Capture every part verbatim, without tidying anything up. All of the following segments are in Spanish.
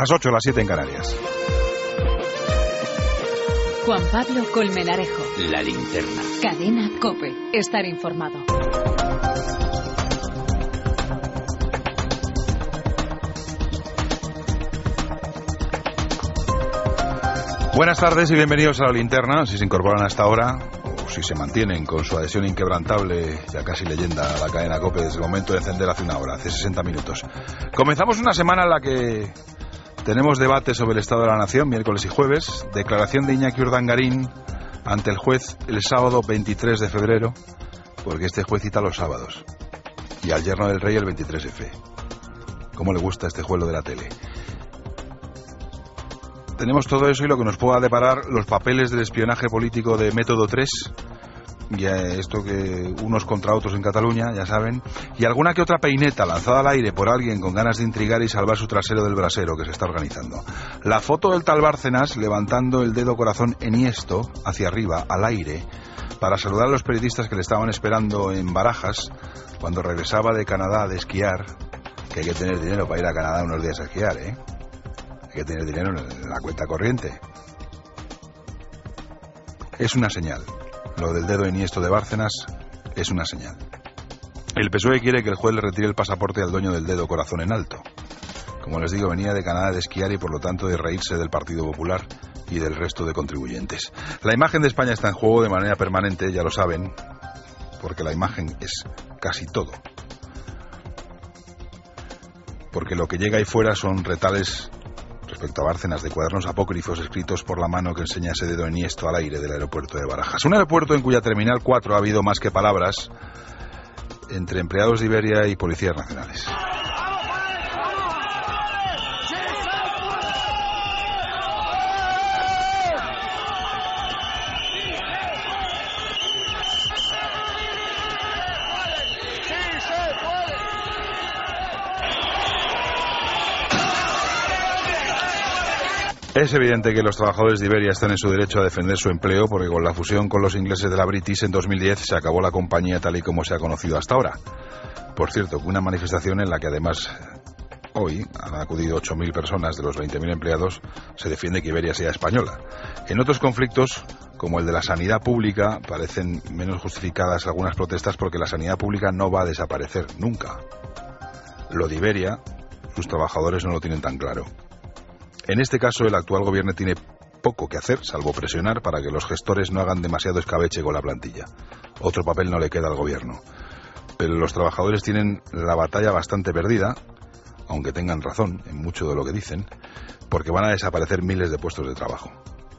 Las ocho, las siete en Canarias. Juan Pablo Colmenarejo. La Linterna. Cadena COPE. Estar informado. Buenas tardes y bienvenidos a La Linterna. Si se incorporan hasta ahora, o si se mantienen con su adhesión inquebrantable, ya casi leyenda, a la cadena COPE desde el momento de encender hace una hora, hace sesenta minutos. Comenzamos una semana en la que tenemos debate sobre el Estado de la Nación, miércoles y jueves, declaración de Iñaki Urdangarín ante el juez el sábado veintitrés de febrero, porque este juez cita los sábados, y al yerno del rey el veintitrés efe. ¿Cómo le gusta este juego de la tele? Tenemos todo eso y lo que nos pueda deparar los papeles del espionaje político de Método tres, y esto que unos contra otros en Cataluña, ya saben, y alguna que otra peineta lanzada al aire por alguien con ganas de intrigar y salvar su trasero del brasero que se está organizando. La foto del tal Bárcenas levantando el dedo corazón enhiesto hacia arriba, al aire, para saludar a los periodistas que le estaban esperando en Barajas cuando regresaba de Canadá de esquiar, que hay que tener dinero para ir a Canadá unos días a esquiar, ¿eh? Hay que tener dinero en la cuenta corriente. Es una señal. Lo del dedo enhiesto de Bárcenas es una señal. El P S O E quiere que el juez le retire el pasaporte al dueño del dedo corazón en alto. Como les digo, venía de Canadá de esquiar y por lo tanto de reírse del Partido Popular y del resto de contribuyentes. La imagen de España está en juego de manera permanente, ya lo saben, porque la imagen es casi todo. Porque lo que llega ahí fuera son retales respecto a Bárcenas de cuadernos apócrifos escritos por la mano que enseña ese dedo enhiesto al aire del aeropuerto de Barajas. Un aeropuerto en cuya Terminal cuatro ha habido más que palabras entre empleados de Iberia y policías nacionales. Es evidente que los trabajadores de Iberia están en su derecho a defender su empleo porque con la fusión con los ingleses de la British en dos mil diez se acabó la compañía tal y como se ha conocido hasta ahora. Por cierto, una manifestación en la que además hoy han acudido ocho mil personas de los veinte mil empleados, se defiende que Iberia sea española. En otros conflictos, como el de la sanidad pública, parecen menos justificadas algunas protestas porque la sanidad pública no va a desaparecer nunca. Lo de Iberia, sus trabajadores no lo tienen tan claro. En este caso, el actual gobierno tiene poco que hacer, salvo presionar para que los gestores no hagan demasiado escabeche con la plantilla. Otro papel no le queda al gobierno. Pero los trabajadores tienen la batalla bastante perdida, aunque tengan razón en mucho de lo que dicen, porque van a desaparecer miles de puestos de trabajo.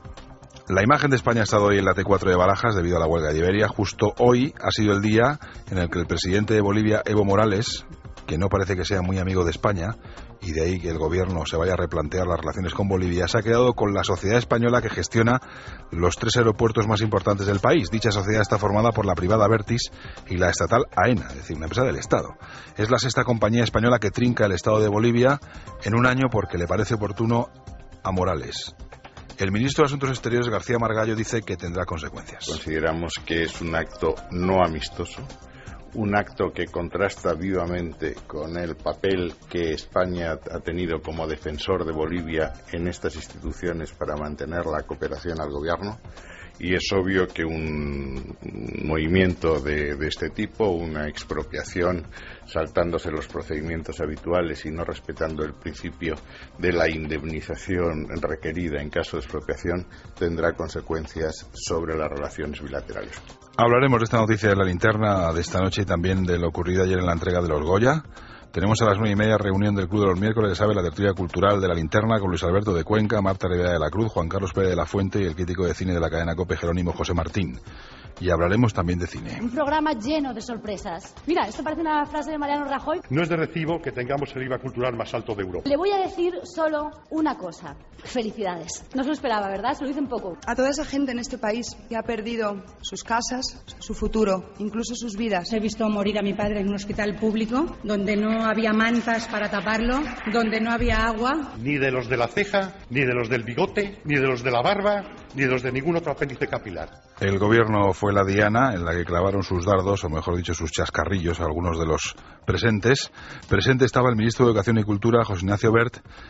La imagen de España ha estado hoy en la T cuatro de Barajas debido a la huelga de Iberia. Justo hoy ha sido el día en el que el presidente de Bolivia, Evo Morales, que no parece que sea muy amigo de España, y de ahí que el gobierno se vaya a replantear las relaciones con Bolivia, se ha quedado con la sociedad española que gestiona los tres aeropuertos más importantes del país. Dicha sociedad está formada por la privada Vertis y la estatal AENA, es decir, una empresa del Estado. Es la sexta compañía española que trinca el Estado de Bolivia en un año porque le parece oportuno a Morales. El ministro de Asuntos Exteriores, García Margallo, dice que tendrá consecuencias. Consideramos que es un acto no amistoso, un acto que contrasta vivamente con el papel que España ha tenido como defensor de Bolivia en estas instituciones para mantener la cooperación al gobierno, y es obvio que un movimiento de, de este tipo, una expropiación saltándose los procedimientos habituales y no respetando el principio de la indemnización requerida en caso de expropiación, tendrá consecuencias sobre las relaciones bilaterales. Hablaremos de esta noticia de La Linterna de esta noche y también de lo ocurrido ayer en la entrega de los Goya. Tenemos a las nueve y media reunión del Club de los Miércoles, ya sabe, la tertulia cultural de La Linterna con Luis Alberto de Cuenca, Marta Rivera de la Cruz, Juan Carlos Pérez de la Fuente y el crítico de cine de la cadena COPE, Jerónimo José Martín. Y hablaremos también de cine. Un programa lleno de sorpresas. Mira, esto parece una frase de Mariano Rajoy. No es de recibo que tengamos el I V A cultural más alto de Europa. Le voy a decir solo una cosa. Felicidades. No se lo esperaba, ¿verdad? Se lo dicen poco. A toda esa gente en este país que ha perdido sus casas, su futuro, incluso sus vidas. He visto morir a mi padre en un hospital público, donde no había mantas para taparlo, donde no había agua. Ni de los de la ceja, ni de los del bigote, ni de los de la barba, ni de los de ningún otro apéndice capilar. El gobierno fue la diana en la que clavaron sus dardos, o mejor dicho, sus chascarrillos a algunos de los presentes. Presente estaba el ministro de Educación y Cultura, José Ignacio Wert,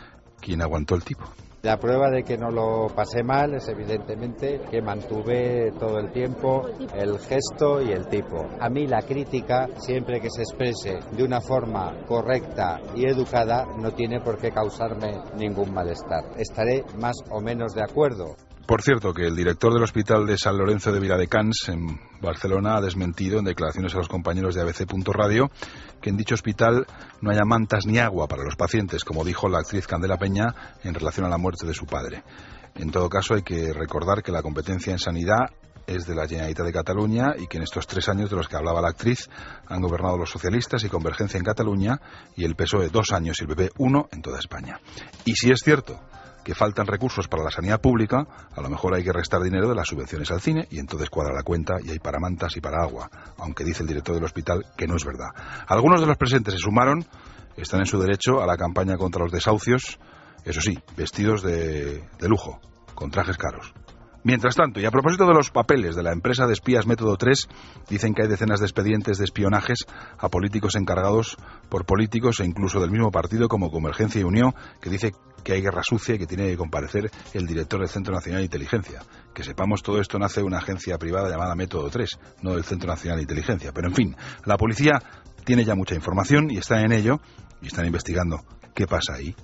quién aguantó el tipo. La prueba de que no lo pasé mal es evidentemente que mantuve todo el tiempo el gesto y el tipo. A mí la crítica, siempre que se exprese de una forma correcta y educada, no tiene por qué causarme ningún malestar. Estaré más o menos de acuerdo. Por cierto, que el director del Hospital de San Lorenzo de Viladecans, en Barcelona, ha desmentido en declaraciones a los compañeros de A B C punto Radio que en dicho hospital no haya mantas ni agua para los pacientes, como dijo la actriz Candela Peña en relación a la muerte de su padre. En todo caso, hay que recordar que la competencia en sanidad es de la Generalitat de Cataluña y que en estos tres años de los que hablaba la actriz han gobernado los socialistas y Convergencia en Cataluña y el P S O E dos años y el P P uno en toda España. Y si es cierto que faltan recursos para la sanidad pública, a lo mejor hay que restar dinero de las subvenciones al cine y entonces cuadra la cuenta y hay para mantas y para agua, aunque dice el director del hospital que no es verdad. Algunos de los presentes se sumaron, están en su derecho a la campaña contra los desahucios, eso sí, vestidos de, de lujo, con trajes caros. Mientras tanto, y a propósito de los papeles de la empresa de espías Método tres, dicen que hay decenas de expedientes de espionajes a políticos encargados por políticos e incluso del mismo partido como Convergencia y Unión, que dice que hay guerra sucia y que tiene que comparecer el director del Centro Nacional de Inteligencia. Que sepamos, todo esto nace de una agencia privada llamada Método tres, no del Centro Nacional de Inteligencia. Pero en fin, la policía tiene ya mucha información y está en ello y están investigando qué pasa ahí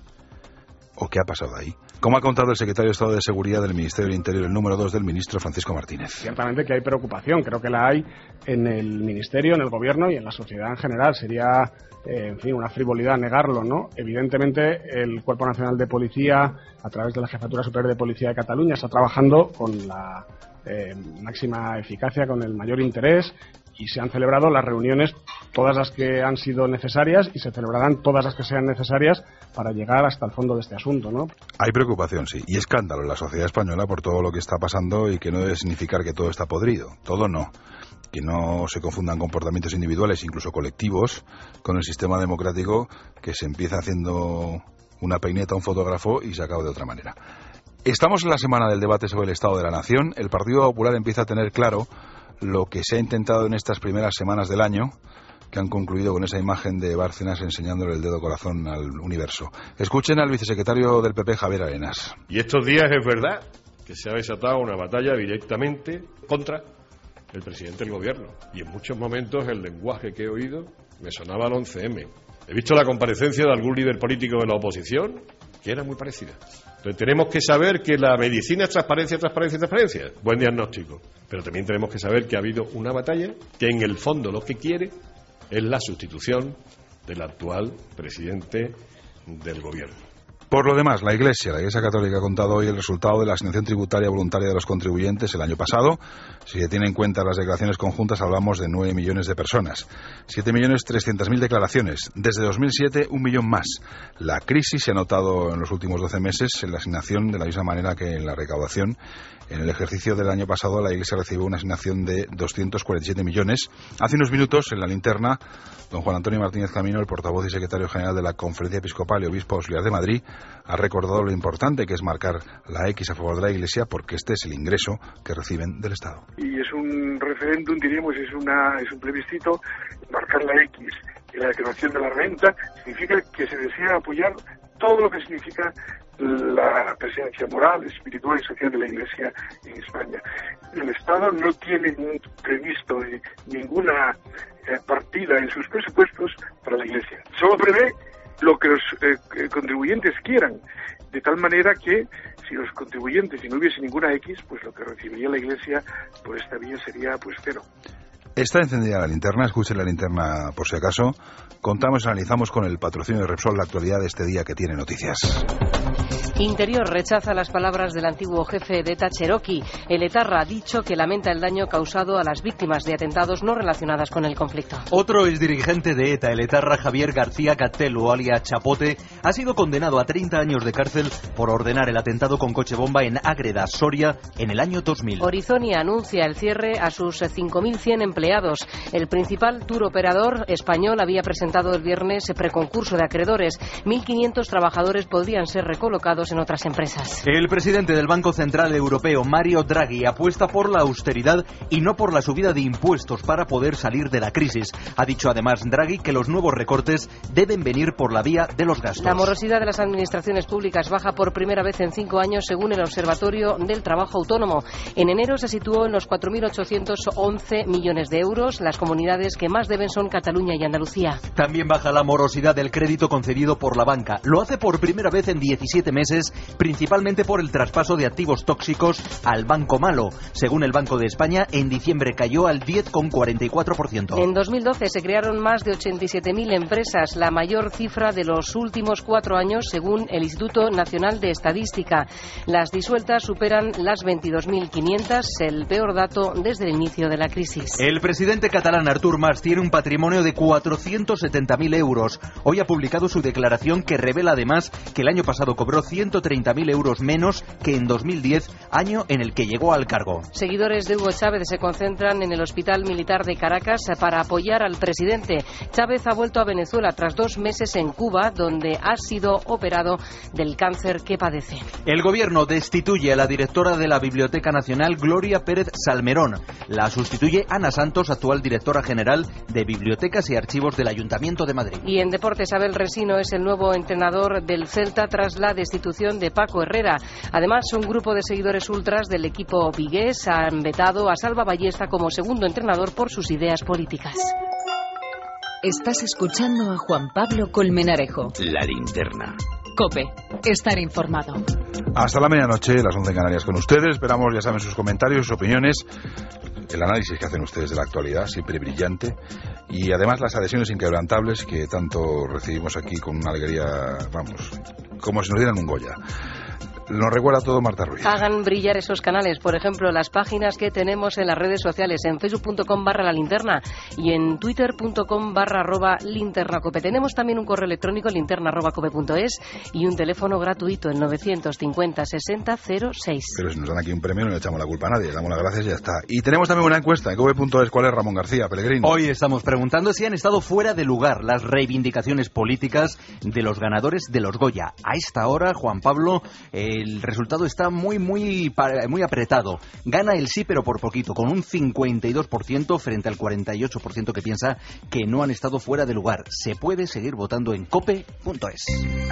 o qué ha pasado ahí. Como ha contado el secretario de Estado de Seguridad del Ministerio del Interior, el número dos del ministro, Francisco Martínez. Ciertamente que hay preocupación, creo que la hay en el Ministerio, en el Gobierno y en la sociedad en general. Sería, eh, en fin, una frivolidad negarlo, ¿no? Evidentemente, el Cuerpo Nacional de Policía, a través de la Jefatura Superior de Policía de Cataluña, está trabajando con la eh, máxima eficacia, con el mayor interés, y se han celebrado las reuniones, todas las que han sido necesarias, y se celebrarán todas las que sean necesarias para llegar hasta el fondo de este asunto, ¿no? Hay preocupación, sí, y escándalo en la sociedad española por todo lo que está pasando y que no debe significar que todo está podrido. Todo no. Que no se confundan comportamientos individuales, incluso colectivos, con el sistema democrático que se empieza haciendo una peineta a un fotógrafo y se acaba de otra manera. Estamos en la semana del debate sobre el Estado de la Nación. El Partido Popular empieza a tener claro lo que se ha intentado en estas primeras semanas del año, que han concluido con esa imagen de Bárcenas enseñándole el dedo corazón al universo. Escuchen al vicesecretario del P P, Javier Arenas. Y estos días es verdad que se ha desatado una batalla directamente contra el presidente del gobierno. Y en muchos momentos el lenguaje que he oído me sonaba al once eme. He visto la comparecencia de algún líder político de la oposición que era muy parecida. Entonces tenemos que saber que la medicina es transparencia, transparencia, transparencia. Buen diagnóstico. Pero también tenemos que saber que ha habido una batalla que en el fondo lo que quiere es la sustitución del actual presidente del gobierno. Por lo demás, la Iglesia, la Iglesia Católica ha contado hoy el resultado de la asignación tributaria voluntaria de los contribuyentes el año pasado. Si se tienen en cuenta las declaraciones conjuntas, hablamos de nueve millones de personas. siete millones trescientas mil declaraciones. Desde dos mil siete, un millón más. La crisis se ha notado en los últimos doce meses en la asignación de la misma manera que en la recaudación. En el ejercicio del año pasado, la Iglesia recibió una asignación de doscientos cuarenta y siete millones. Hace unos minutos, en la linterna, don Juan Antonio Martínez Camino, el portavoz y secretario general de la Conferencia Episcopal y Obispo Auxiliar de Madrid, ha recordado lo importante que es marcar la X a favor de la Iglesia, porque este es el ingreso que reciben del Estado. Y es un referéndum, diríamos, es una es un plebiscito. Marcar la X y la declaración de la renta significa que se desea apoyar todo lo que significa la presencia moral, espiritual y social de la Iglesia en España. El Estado no tiene previsto ninguna partida en sus presupuestos para la Iglesia. Solo prevé lo que los eh, contribuyentes quieran, de tal manera que si los contribuyentes, si no hubiese ninguna X, pues lo que recibiría la Iglesia por esta vía sería pues cero. Está encendida la linterna, escuchen la linterna por si acaso. Contamos y analizamos con el patrocinio de Repsol la actualidad de este día que tiene noticias. Interior rechaza las palabras del antiguo jefe de ETA, Cherokee. El etarra ha dicho que lamenta el daño causado a las víctimas de atentados no relacionadas con el conflicto. Otro exdirigente de ETA, el etarra Javier García Catelo, alias Chapote, ha sido condenado a treinta años de cárcel por ordenar el atentado con coche bomba en Ágreda, Soria, en el año dos mil. Orizonia anuncia el cierre a sus cinco mil cien empresas empleados. El principal tour operador español había presentado el viernes preconcurso de acreedores. mil quinientos trabajadores podrían ser recolocados en otras empresas. El presidente del Banco Central Europeo, Mario Draghi, apuesta por la austeridad y no por la subida de impuestos para poder salir de la crisis. Ha dicho además Draghi que los nuevos recortes deben venir por la vía de los gastos. La morosidad de las administraciones públicas baja por primera vez en cinco años según el Observatorio del Trabajo Autónomo. En enero se situó en los cuatro mil ochocientos once millones de euros. Las comunidades que más deben son Cataluña y Andalucía. También baja la morosidad del crédito concedido por la banca. Lo hace por primera vez en diecisiete meses, principalmente por el traspaso de activos tóxicos al Banco Malo. Según el Banco de España, en diciembre cayó al diez coma cuarenta y cuatro por ciento. En dos mil doce se crearon más de ochenta y siete mil empresas, la mayor cifra de los últimos cuatro años, según el Instituto Nacional de Estadística. Las disueltas superan las veintidós mil quinientas, el peor dato desde el inicio de la crisis. El presidente catalán Artur Mas tiene un patrimonio de cuatrocientos setenta mil euros. Hoy ha publicado su declaración que revela además que el año pasado cobró ciento treinta mil euros menos que en dos mil diez, año en el que llegó al cargo. Seguidores de Hugo Chávez se concentran en el Hospital Militar de Caracas para apoyar al presidente. Chávez ha vuelto a Venezuela tras dos meses en Cuba, donde ha sido operado del cáncer que padece. El gobierno destituye a la directora de la Biblioteca Nacional, Gloria Pérez Salmerón. La sustituye Ana Santos, actual directora general de Bibliotecas y Archivos del Ayuntamiento de Madrid. Y en deportes, Abel Resino es el nuevo entrenador del Celta tras la destitución de Paco Herrera. Además, un grupo de seguidores ultras del equipo vigués han vetado a Salva Ballesta como segundo entrenador por sus ideas políticas. Estás escuchando a Juan Pablo Colmenarejo. La linterna. COPE. Estar informado. Hasta la medianoche, las once en Canarias con ustedes. Esperamos, ya saben, sus comentarios, sus opiniones, el análisis que hacen ustedes de la actualidad, siempre brillante, y además las adhesiones inquebrantables que tanto recibimos aquí con una alegría, vamos, como si nos dieran un Goya. Nos recuerda todo Marta Ruiz. Hagan brillar esos canales, por ejemplo, las páginas que tenemos en las redes sociales, en facebook punto com barra la linterna y en twitter punto com barra arroba linternacope. Tenemos también un correo electrónico, linterna arroba cope punto es, y un teléfono gratuito, el novecientos cincuenta sesenta cero seis. Pero si nos dan aquí un premio no le echamos la culpa a nadie, le damos las gracias y ya está. Y tenemos también una encuesta en cope punto es. ¿Cuál es, Ramón García Pellegrini? Hoy estamos preguntando si han estado fuera de lugar las reivindicaciones políticas de los ganadores de los Goya. A esta hora, Juan Pablo, el resultado está muy, muy, muy apretado. Gana el sí, pero por poquito, con un cincuenta y dos por ciento frente al cuarenta y ocho por ciento que piensa que no han estado fuera de lugar. Se puede seguir votando en cope punto es.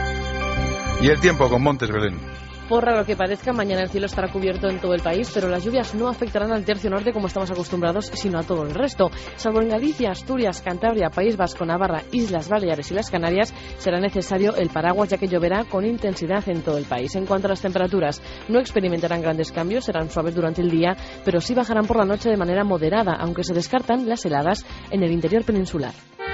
Y el tiempo con Montes Belén. Por raro que parezca, mañana el cielo estará cubierto en todo el país, pero las lluvias no afectarán al tercio norte como estamos acostumbrados, sino a todo el resto. Salvo en Galicia, Asturias, Cantabria, País Vasco, Navarra, Islas Baleares y las Canarias, será necesario el paraguas, ya que lloverá con intensidad en todo el país. En cuanto a las temperaturas, no experimentarán grandes cambios, serán suaves durante el día, pero sí bajarán por la noche de manera moderada, aunque se descartan las heladas en el interior peninsular.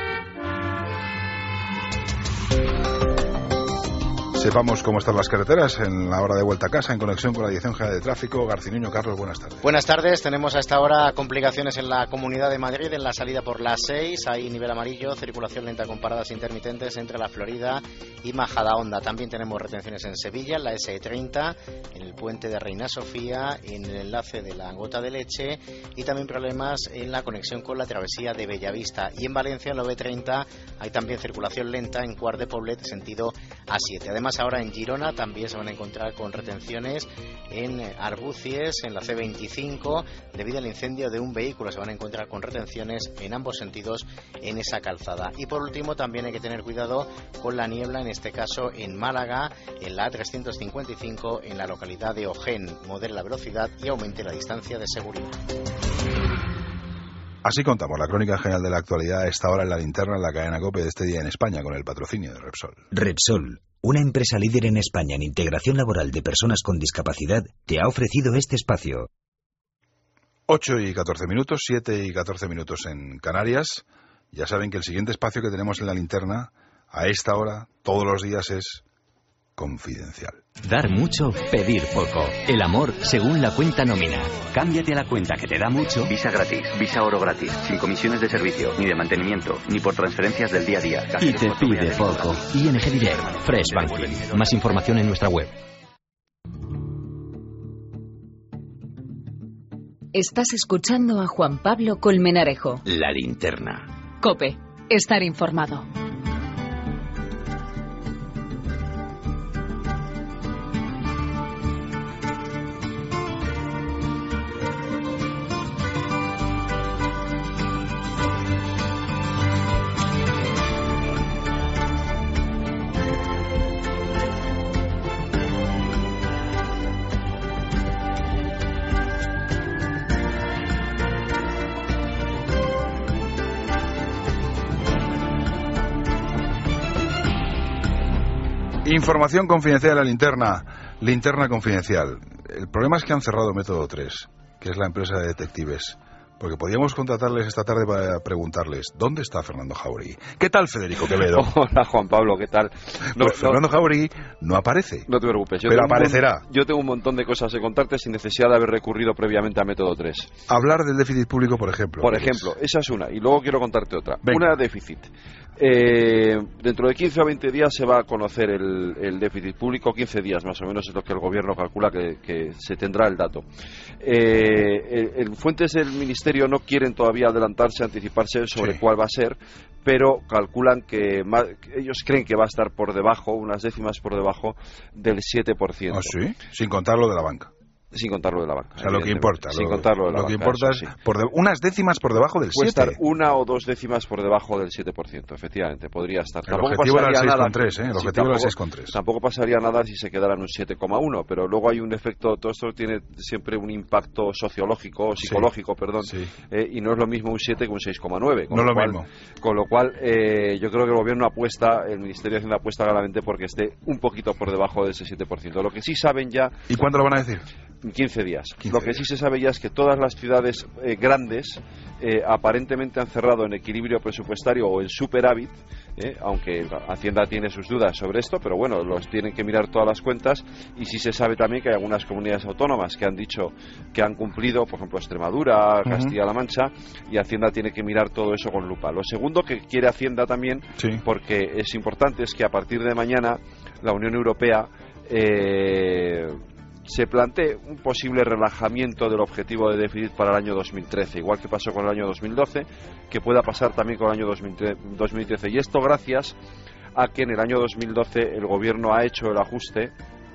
Sepamos cómo están las carreteras en la hora de vuelta a casa, en conexión con la Dirección General de Tráfico. Garcinuño, Carlos, buenas tardes. Buenas tardes. Tenemos a esta hora complicaciones en la Comunidad de Madrid, en la salida por la seis. Hay nivel amarillo, circulación lenta con paradas intermitentes entre la Florida y Majadahonda. También tenemos retenciones en Sevilla, en la ese treinta, en el puente de Reina Sofía, en el enlace de la Gota de Leche, y también problemas en la conexión con la travesía de Bellavista. Y en Valencia, en la ve treinta, hay también circulación lenta en Quart de Poblet, sentido a siete. Además, ahora en Girona también se van a encontrar con retenciones en Arbucies, en la ce veinticinco, debido al incendio de un vehículo. Se van a encontrar con retenciones en ambos sentidos en esa calzada. Y por último, también hay que tener cuidado con la niebla, en este caso en Málaga, en la A trescientos cincuenta y cinco, en la localidad de Ojén. Modere la velocidad y aumente la distancia de seguridad. Así contamos la crónica general de la actualidad a esta hora en la linterna, en la cadena COPE de este día en España, con el patrocinio de Repsol. Repsol, una empresa líder en España en integración laboral de personas con discapacidad, te ha ofrecido este espacio. ocho y catorce minutos, siete y catorce minutos en Canarias. Ya saben que el siguiente espacio que tenemos en la linterna, a esta hora, todos los días, es confidencial. Dar mucho, pedir poco. El amor según la cuenta nómina. Cámbiate a la cuenta que te da mucho. Visa gratis, Visa Oro gratis, sin comisiones de servicio, ni de mantenimiento, ni por transferencias del día a día. Y te pide poco. I N G Direct, Fresh Banking. Más información en nuestra web. Estás escuchando a Juan Pablo Colmenarejo. La linterna. COPE. Estar informado. Información confidencial a la linterna, linterna confidencial. El problema es que han cerrado Método tres, que es la empresa de detectives. Porque podíamos contratarles esta tarde para preguntarles ¿dónde está Fernando Jauregui? ¿Qué tal, Federico Quevedo? Hola, Juan Pablo, ¿qué tal? No, pues Fernando no, Jauregui no aparece. No te preocupes. Yo pero aparecerá. Un, yo tengo un montón de cosas que contarte sin necesidad de haber recurrido previamente a Método tres. Hablar del déficit público, por ejemplo. Por ejemplo, es? esa es una. Y luego quiero contarte otra. Venga. Una, déficit. Eh, dentro de quince o veinte días se va a conocer el, el déficit público. quince días más o menos es lo que el gobierno calcula que, que se tendrá el dato. Eh, el, el, fuentes del Ministerio no quieren todavía adelantarse, anticiparse sobre sí. cuál va a ser, pero calculan que más, ellos creen que va a estar por debajo, unas décimas por debajo del siete por ciento. ¿Ah, sí? Sin contar lo de la banca. Sin contarlo de la banca. O sea, lo que importa. Sin lo, contarlo de la lo banca. Lo que importa es sí. por de, unas décimas por debajo del Puede siete. estar una o dos décimas por debajo del siete por ciento, efectivamente. Podría estar. El tampoco objetivo era el seis coma tres, ¿eh? El sí, objetivo era el seis coma tres. Tampoco pasaría nada si se quedara en un siete coma uno, pero luego hay un efecto, todo esto tiene siempre un impacto sociológico, o psicológico, sí. perdón, sí. Eh, y no es lo mismo un siete que un seis coma nueve. No es lo cual, mismo. Con lo cual, eh, yo creo que el gobierno apuesta, el Ministerio de Hacienda apuesta claramente porque esté un poquito por debajo de ese siete por ciento. Lo que sí saben ya... ¿Y cuándo lo van a decir? En quince días. quince Lo que días. sí se sabe ya es que todas las ciudades eh, grandes eh, aparentemente han cerrado en equilibrio presupuestario o en superávit, eh, aunque Hacienda tiene sus dudas sobre esto, pero bueno, los tienen que mirar todas las cuentas. Y sí se sabe también que hay algunas comunidades autónomas que han dicho que han cumplido, por ejemplo Extremadura, uh-huh. Castilla-La Mancha, y Hacienda tiene que mirar todo eso con lupa. Lo segundo que quiere Hacienda también, sí. porque es importante, es que a partir de mañana la Unión Europea eh, se plantee un posible relajamiento del objetivo de déficit para el año dos mil trece, igual que pasó con el año dos mil doce, que pueda pasar también con el año dos mil trece. Y esto gracias a que en el año dos mil doce el gobierno ha hecho el ajuste,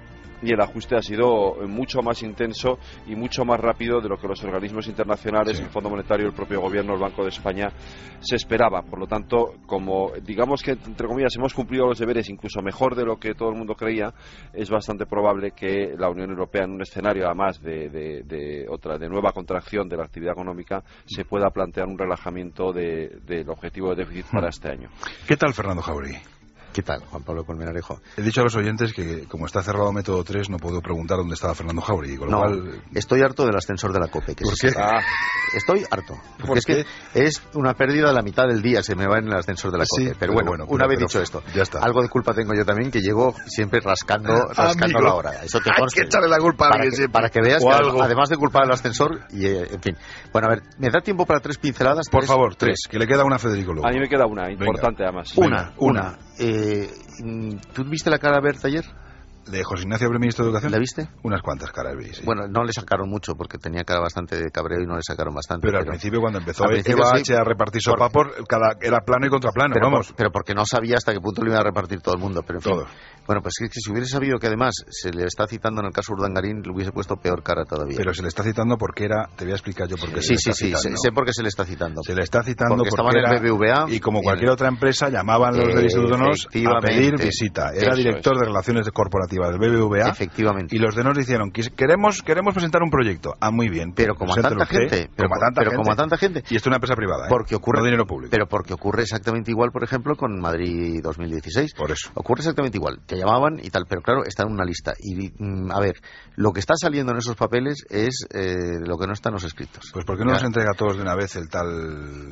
y el ajuste ha sido mucho más intenso y mucho más rápido de lo que los organismos internacionales, sí. el Fondo Monetario, el propio gobierno, el Banco de España se esperaba. Por lo tanto, como digamos que entre comillas hemos cumplido los deberes incluso mejor de lo que todo el mundo creía, es bastante probable que la Unión Europea, en un escenario además de, de, de otra de nueva contracción de la actividad económica, se pueda plantear un relajamiento de, del objetivo de déficit para este año. ¿Qué tal, Fernando Jauregui? ¿Qué tal, Juan Pablo Colmenarejo? He dicho a los oyentes que, como está cerrado Método tres, no puedo preguntar dónde estaba Fernando Jauregui, con lo no, cual... estoy harto del ascensor de la COPE. Que ¿Por qué? Ah. Estoy harto. Porque ¿Por es qué? que es una pérdida de la mitad del día, se me va en el ascensor de la COPE. Sí, pero, pero bueno, bueno, una pero, vez pero, dicho esto, ya está. Algo de culpa tengo yo también, que llego siempre rascando, rascando la hora. Eso te conste. Hay que echarle la culpa a alguien siempre. Para que veas o que algo. además de culpar al ascensor, y eh, en fin. Bueno, a ver, ¿me da tiempo para tres pinceladas? Por tres, favor, tres, que le queda una a Federico luego. A mí me queda una, importante Venga. además. Una, Venga, una. una. Eh, ¿Tú viste la cara de Berta ayer? ¿De José Ignacio, primer ministro de Educación? ¿La viste? Unas cuantas caras vi, sí. Bueno, no le sacaron mucho porque tenía cara bastante de cabreo y no le sacaron bastante. Pero, pero al principio, cuando empezó Eva sí, H a repartir sopapos, cada, era plano y contraplano, pero vamos. Por, pero porque no sabía hasta qué punto le iba a repartir todo el mundo. Pero en fin. Todo. Bueno, pues es que si hubiese sabido que además se le está citando en el caso Urdangarín, le hubiese puesto peor cara todavía. Pero se le está citando porque era... Te voy a explicar yo por qué sí, se sí, le está sí, citando. sé por qué se le está citando. Se le está citando porque, porque estaban en el B B V A. Y como cualquier otra empresa, llamaban los del Instituto Nos a pedir visita. Era director es. de Relaciones Corporativas del B B V A. Efectivamente. Y los de Nos dijeron, queremos, queremos presentar un proyecto. Ah, muy bien. Pero como a tanta usted, gente. Pero, como a tanta pero gente. como a tanta gente. Y esto es una empresa privada, ¿eh? Porque ocurre, no dinero público. Pero porque ocurre exactamente igual, por ejemplo, con Madrid dos mil dieciséis. Por eso. Ocurre exactamente igual. Te llamaban y tal, pero claro, está en una lista. Y, mm, a ver, lo que está saliendo en esos papeles es eh, lo que no está en los escritos. Pues ¿por qué no nos entrega a todos de una vez el tal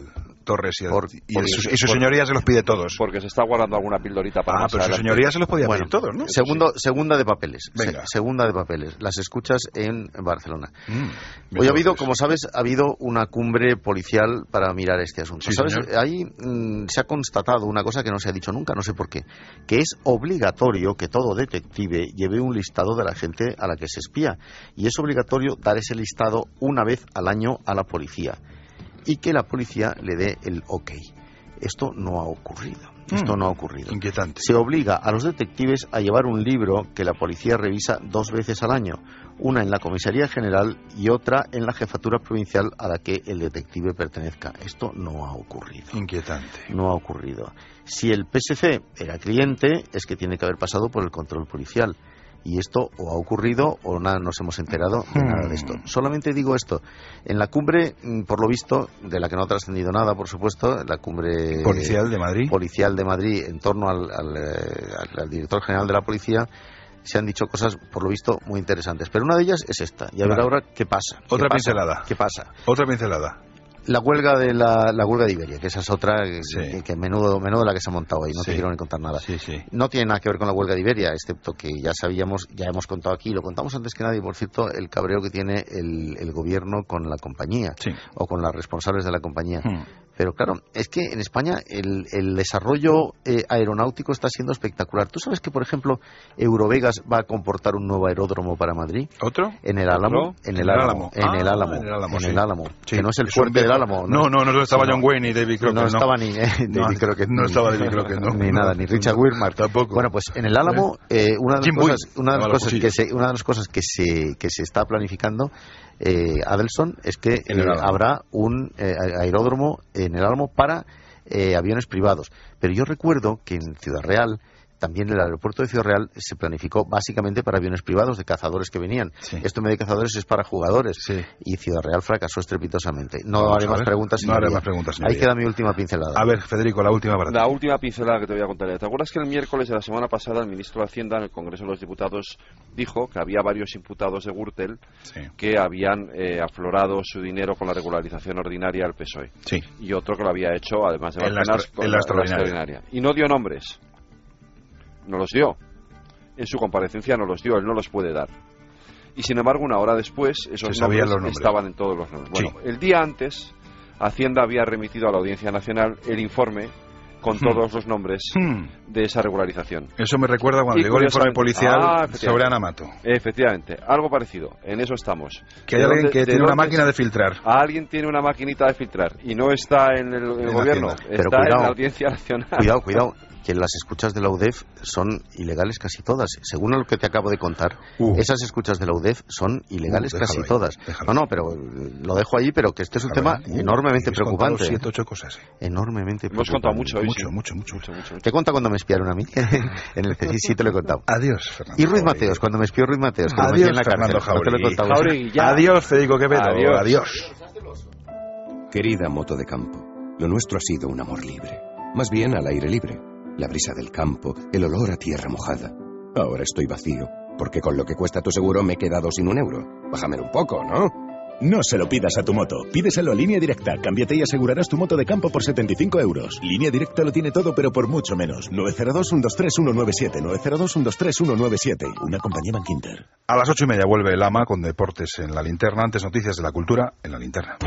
Torres y, Por, y, por, su, y su por, señoría se los pide todos. Porque se está guardando alguna pildorita para Ah, más pero su adelante. señoría se los podía Bueno, pedir todos, ¿no? Segundo, segunda de papeles. Venga. Se, segunda de papeles. Las escuchas en Barcelona. Mm, Hoy ha habido, como sabes, ha habido una cumbre policial para mirar este asunto. Sí, ¿Sabes? señor. Ahí mm, se ha constatado una cosa que no se ha dicho nunca, no sé por qué, que es obligatorio que todo detective lleve un listado de la gente a la que se espía. Y es obligatorio dar ese listado una vez al año a la policía. Y que la policía le dé el ok. Esto no ha ocurrido. Esto Mm, no ha ocurrido. Inquietante. Se obliga a los detectives a llevar un libro que la policía revisa dos veces al año, una en la comisaría general y otra en la jefatura provincial a la que el detective pertenezca. Esto no ha ocurrido. Inquietante. No ha ocurrido. Si el P S C era cliente, es que tiene que haber pasado por el control policial. Y esto o ha ocurrido o nada, nos hemos enterado de nada de esto. Solamente digo esto. En la cumbre, por lo visto, de la que no ha trascendido nada, por supuesto, la cumbre Policial de Madrid. Policial de Madrid en torno al, al, al, al director general de la policía, se han dicho cosas, por lo visto, muy interesantes. Pero una de ellas es esta. Y a ver Vale. ahora qué pasa. ¿Qué Otra pasa? pincelada. ¿Qué pasa? Otra pincelada. La huelga de la, la huelga de Iberia, que esa es otra que, Sí. que, que menudo, menudo la que se ha montado ahí, no Sí. te quiero ni contar nada. Sí, sí. No tiene nada que ver con la huelga de Iberia, excepto que ya sabíamos, ya hemos contado aquí, lo contamos antes que nadie, por cierto, el cabreo que tiene el, el gobierno con la compañía, Sí. o con las responsables de la compañía. Hmm. Pero claro, es que en España el, el desarrollo eh, aeronáutico está siendo espectacular. ¿Tú sabes que, por ejemplo, Eurovegas va a comportar un nuevo aeródromo para Madrid? ¿Otro? En el Álamo. ¿Otro? En el Álamo. En el Ah, Álamo. en el Álamo, En sí. el Álamo. Sí. Que no es el Es un fuerte del viejo- Álamo. No, no, no estaba Sí, John Wayne ni David Crockett. No No, estaba ni eh, David No, Crockett. no ni- estaba David Crockett, no. Ni nada, ni Richard Widmark. Tampoco. Bueno, pues en el Álamo, eh, una de las Jim cosas, Boyd. una de las Llamaba cosas los que se, una de las cosas que se, que se está planificando, eh, Adelson, es que En el eh, Álamo. habrá un eh, aeródromo en el Álamo para eh, aviones privados. Pero yo recuerdo que en Ciudad Real, también el aeropuerto de Ciudad Real se planificó básicamente para aviones privados de cazadores que venían. Sí. Esto en vez de cazadores es para jugadores. Sí. Y Ciudad Real fracasó estrepitosamente. No Vamos haré a más ver. preguntas. No haré señoría. más preguntas, Ahí señoría. queda mi última pincelada. A ver, Federico, la última para ti. La última pincelada que te voy a contar. ¿Te acuerdas que el miércoles de la semana pasada el ministro de Hacienda en el Congreso de los Diputados dijo que había varios imputados de Gürtel Sí. que habían eh, aflorado su dinero con la regularización ordinaria al P S O E? Sí. Y otro que lo había hecho, además de En la Bárcenas, extra- con en la extraordinaria. Y no dio nombres. No los dio. En su comparecencia no los dio, él no los puede dar. Y sin embargo, una hora después, esos Se sabían nombres, los nombres. estaban en todos los nombres. Bueno, Sí. el día antes, Hacienda había remitido a la Audiencia Nacional el informe con Hmm. todos los nombres Hmm. de esa regularización. Eso me recuerda cuando Y llegó el informe curiosamente- policial Ah, efectivamente. sobre Ana Mato. Efectivamente, algo parecido, en eso estamos. Que hay ¿De alguien dónde- que de tiene una dónde máquina se- de filtrar. Alguien tiene una maquinita de filtrar y no está en el, en el En gobierno, Hacienda. está Pero en cuidado. la Audiencia Nacional. Cuidado, cuidado, que las escuchas de la U D E F son ilegales casi todas. Según lo que te acabo de contar, Uh. esas escuchas de la U D E F son ilegales Uh, casi déjalo ahí, todas. déjalo No, no, pero lo dejo ahí, pero que este es un tema Uh, enormemente habéis contado preocupante. Siete, ocho cosas. Enormemente Hemos preocupante. contado mucho hoy. Mucho, sí. mucho, mucho, mucho. mucho, mucho. Te cuenta cuando me espiaron a mí. En el C I sí te lo he contado. Adiós, Fernando. Y Ruiz Jauregui. Mateos, cuando me espió Ruiz Mateos, que lo metí Adiós, en la cárcel. Fernando No te lo he Jauregui. contado. Jauregui, ya. Adiós, Federico Quevedo. Adiós. Adiós. Querida moto de campo, lo nuestro ha sido un amor libre. Más bien al aire libre. La brisa del campo, el olor a tierra mojada. Ahora estoy vacío, porque con lo que cuesta tu seguro me he quedado sin un euro. Bájamelo un poco, ¿no? No se lo pidas a tu moto. Pídeselo a Línea Directa. Cámbiate y asegurarás tu moto de campo por setenta y cinco euros. Línea Directa lo tiene todo, pero por mucho menos. nueve cero dos, uno dos tres, uno nueve siete. nueve cero dos, uno dos tres, uno nueve siete. Una compañía Bankinter. A las ocho y media vuelve el AMA con deportes en la linterna. Antes noticias de la cultura en la linterna.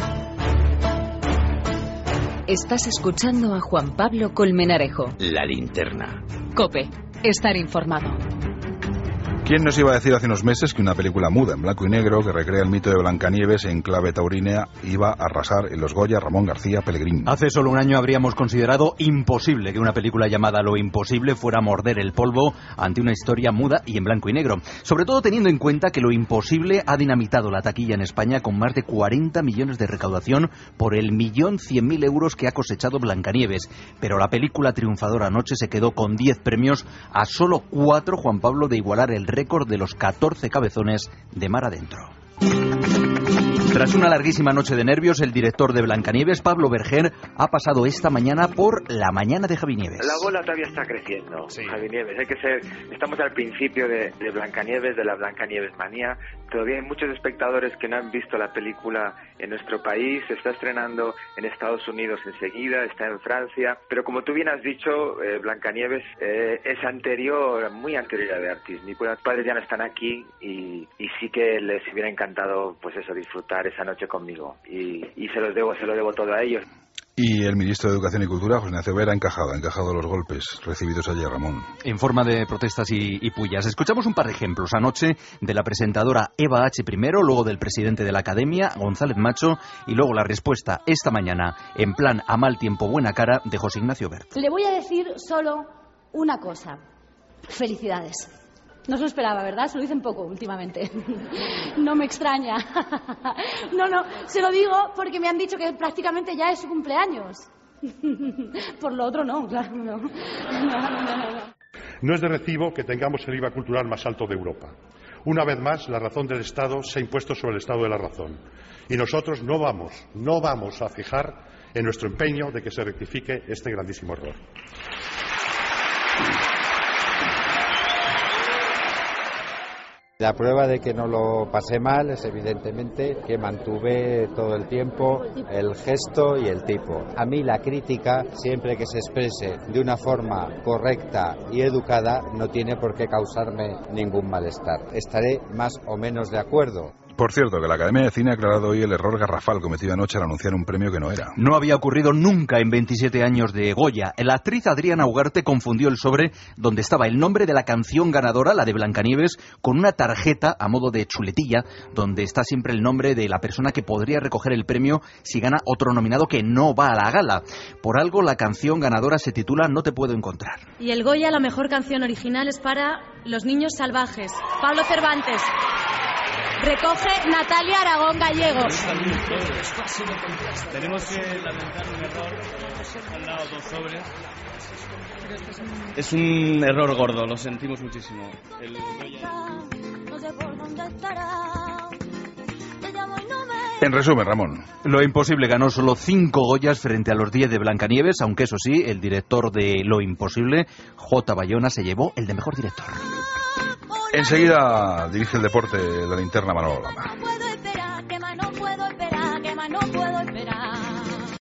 Estás escuchando a Juan Pablo Colmenarejo. La linterna. COPE. Estar informado. ¿Quién nos iba a decir hace unos meses que una película muda en blanco y negro que recrea el mito de Blancanieves en clave taurina iba a arrasar en los Goya Ramón García Pellegrín? Hace solo un año habríamos considerado imposible que una película llamada Lo Imposible fuera a morder el polvo ante una historia muda y en blanco y negro. Sobre todo teniendo en cuenta que Lo Imposible ha dinamitado la taquilla en España con más de cuarenta millones de recaudación por el millón cien mil euros que ha cosechado Blancanieves. Pero la película triunfadora anoche se quedó con diez premios a solo cuatro, Juan Pablo, de igualar el récord de los catorce cabezones de Mar Adentro. Tras una larguísima noche de nervios, el director de Blancanieves, Pablo Berger, ha pasado esta mañana por la mañana de Javi Nieves. La bola todavía está creciendo, sí. Javi Nieves. Hay que ser, estamos al principio de, de Blancanieves, de la Blancanieves manía. Todavía hay muchos espectadores que no han visto la película en nuestro país. Se está estrenando en Estados Unidos enseguida, está en Francia. Pero como tú bien has dicho, eh, Blancanieves eh, es anterior, muy anterior a de Artis. Mis padres ya no están aquí y, y sí que les hubiera encantado, pues eso, disfrutar esa noche conmigo. Y, y se los debo, se lo debo todo a ellos. Y el ministro de Educación y Cultura, José Ignacio Vera, ha encajado, ha encajado los golpes recibidos ayer, Ramón. En forma de protestas y, y pullas. Escuchamos un par de ejemplos anoche de la presentadora Eva H. primero, luego del presidente de la Academia, González Macho, y luego la respuesta esta mañana, en plan a mal tiempo, buena cara, de José Ignacio Bert. Le voy a decir solo una cosa. Felicidades. No se lo esperaba, ¿verdad? Se lo dicen poco últimamente. No me extraña. No, no, se lo digo porque me han dicho que prácticamente ya es su cumpleaños. Por lo otro no, claro, no. No, no, no, no. No es de recibo que tengamos el I V A cultural más alto de Europa. Una vez más, la razón del Estado se ha impuesto sobre el Estado de la razón. Y nosotros no vamos, no vamos a fijar en nuestro empeño de que se rectifique este grandísimo error. La prueba de que no lo pasé mal es evidentemente que mantuve todo el tiempo el gesto y el tipo. A mí la crítica, siempre que se exprese de una forma correcta y educada, no tiene por qué causarme ningún malestar. Estaré más o menos de acuerdo. Por cierto, que la Academia de Cine ha aclarado hoy el error garrafal cometido anoche al anunciar un premio que no era. No había ocurrido nunca en veintisiete años de Goya. La actriz Adriana Ugarte confundió el sobre donde estaba el nombre de la canción ganadora, la de Blancanieves, con una tarjeta a modo de chuletilla, donde está siempre el nombre de la persona que podría recoger el premio si gana otro nominado que no va a la gala. Por algo, la canción ganadora se titula No te puedo encontrar. Y el Goya, la mejor canción original, es para Los niños salvajes. Pablo Cervantes. Recoge Natalia Aragón Gallegos. Tenemos que lamentar un error. Han dado dos sobres. Es un error gordo, lo sentimos muchísimo. El... En resumen, Ramón. Lo Imposible ganó solo cinco Goyas frente a los diez de Blancanieves, aunque eso sí, el director de Lo Imposible, J. Bayona, se llevó el de mejor director. Enseguida dirige el deporte de la linterna Manolo Lama.